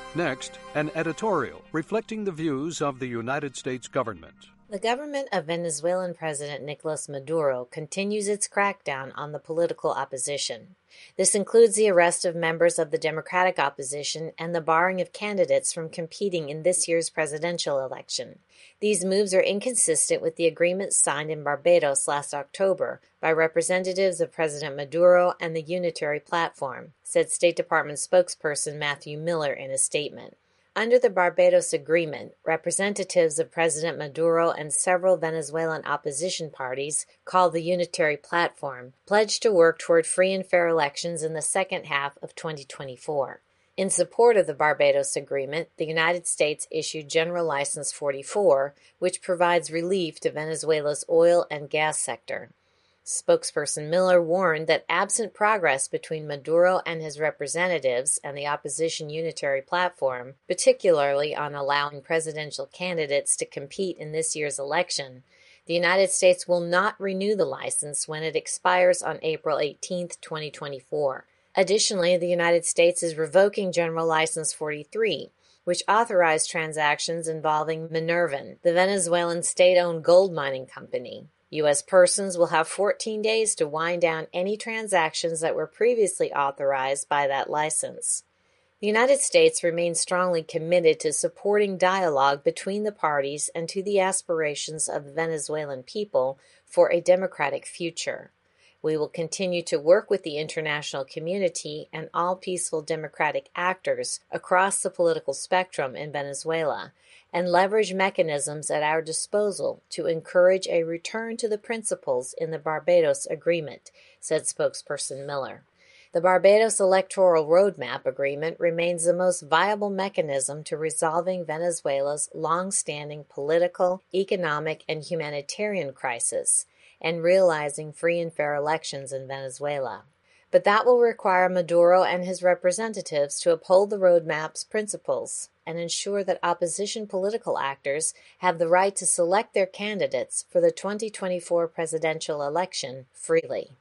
Next, an editorial reflecting the views of the United States government. The government of Venezuelan President Nicolas Maduro continues its crackdown on the political opposition. This includes the arrest of members of the Democratic opposition and the barring of candidates from competing in this year's presidential election. These moves are inconsistent with the agreement signed in Barbados last October by representatives of President Maduro and the Unitary Platform, said State Department spokesperson Matthew Miller in a statement. Under the Barbados Agreement, representatives of President Maduro and several Venezuelan opposition parties, called the Unitary Platform, pledged to work toward free and fair elections in the second half of 2024. In support of the Barbados Agreement, the United States issued General License 44, which provides relief to Venezuela's oil and gas sector. Spokesperson Miller warned that absent progress between Maduro and his representatives and the opposition Unitary Platform, particularly on allowing presidential candidates to compete in this year's election, the United States will not renew the license when it expires on April 18, 2024. Additionally, the United States is revoking General License 43, which authorized transactions involving Minervan, the Venezuelan state-owned gold mining company. U.S. persons will have 14 days to wind down any transactions that were previously authorized by that license. The United States remains strongly committed to supporting dialogue between the parties and to the aspirations of the Venezuelan people for a democratic future. We will continue to work with the international community and all peaceful democratic actors across the political spectrum in Venezuela and leverage mechanisms at our disposal to encourage a return to the principles in the Barbados Agreement, said spokesperson Miller. The Barbados Electoral Roadmap Agreement remains the most viable mechanism to resolving Venezuela's long-standing political, economic, and humanitarian crisis and realizing free and fair elections in Venezuela. But that will require Maduro and his representatives to uphold the roadmap's principles and ensure that opposition political actors have the right to select their candidates for the 2024 presidential election freely.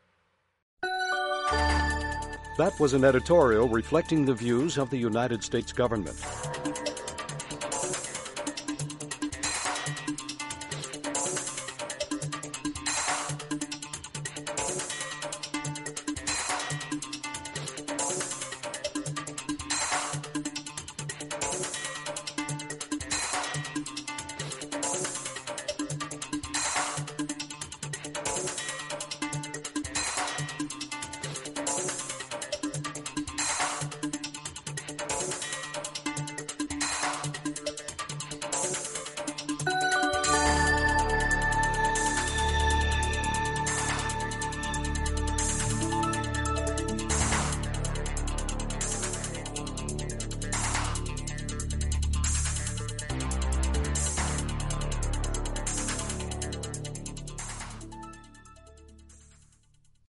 That was an editorial reflecting the views of the United States government.